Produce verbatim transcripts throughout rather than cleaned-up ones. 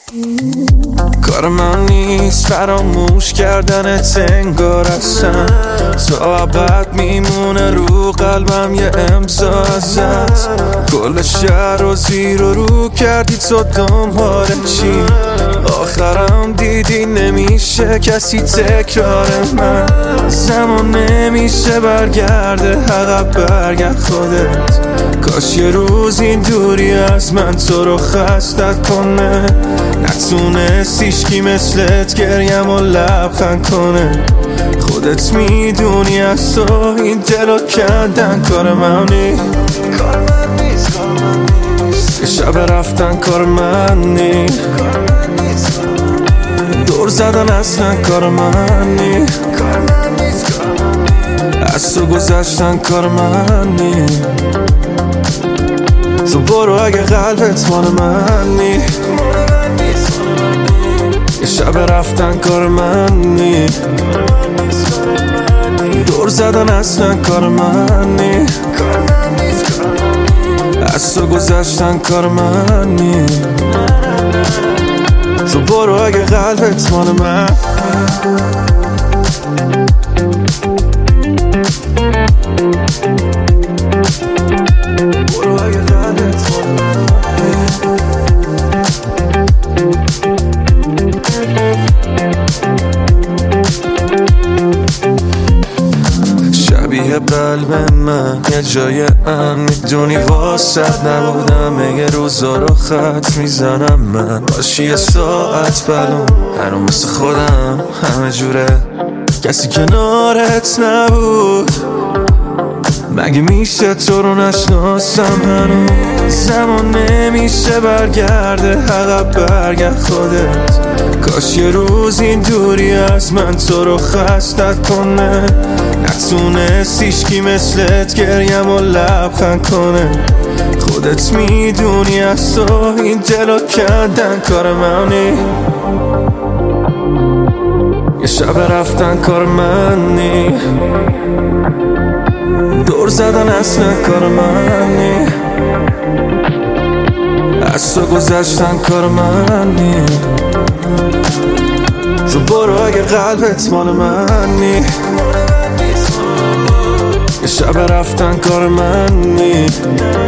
کار من نیست فراموش کردنت انگار اصلا تا ابد میمونه رو قلبم یه امضا ازت. کل شهر رو زیر و رو کردی تو دنبال چی؟ آخرم دیدی نمیشه کسی تکرار من. زمان نمیشه برگرده عقب برگرد خودت. کاش یه روز این دوری از من تو رو خستت کنه. نتونست هیچکی مثلت گریم و لبخند کنه. خودت میدونی از تو این دلو کندن کار من نیست. یه شب رفتن کار من نیست. دور زدن اصلا کار من نیست. از تو گذشتن کار من نیست. تو برو اگه قلبت مال من نیست. یه شب رفتن کار من نیست. دور زدن اصلا کار من نیست. از تو گذشتن کار من نیست. تو برو اگه قلبت مال من. شبیه قلب من یه جای ان میدونی واسد نبودم. یه روزا رو خط میزنم من باشی یه ساعت بلون هنو مثل خودم همه جوره. کسی کنارت نبود مگه میشه تو رو نشناسم هنوز. زمان نمیشه برگرده عقب برگرد خودت. کاش یه روز این دوری از من تو رو خستت کنه. نتونست هیچکی مثلت گریم و لبخند کنه. خودت میدونی از تو این دلو کندن کار من نیست. یه شب رفتن کار من نیست. دور زدن اصلا کار من نیست. از تو گذشتن کار من نیست. تو برو اگه قلبت مال من نیست. یه شب رفتن کار من نیست.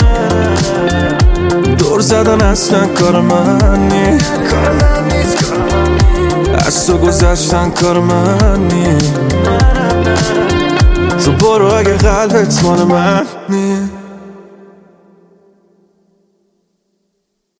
دور زدن اصلا کار من نیست. از تو گذشتن کار من نیست. تو برو اگه قلبت مال من نیست.